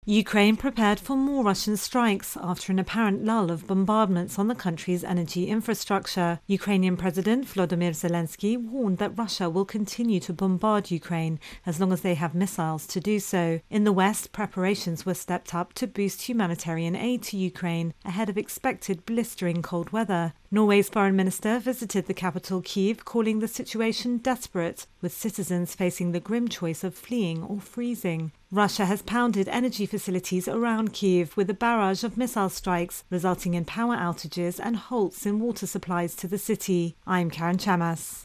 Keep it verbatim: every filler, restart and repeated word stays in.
Ukraine prepared for more Russian strikes after an apparent lull of bombardments on the country's energy infrastructure. Ukrainian President Volodymyr Zelensky warned that Russia will continue to bombard Ukraine as long as they have missiles to do so. In the West, preparations were stepped up to boost humanitarian aid to Ukraine ahead of expected blistering cold weather. Norway's foreign minister visited the capital Kyiv, calling the situation desperate, with citizens facing the grim choice of fleeing or freezing. Russia has pounded energy facilities around Kyiv with a barrage of missile strikes, resulting in power outages and halts in water supplies to the city. I'm Karen Chamas.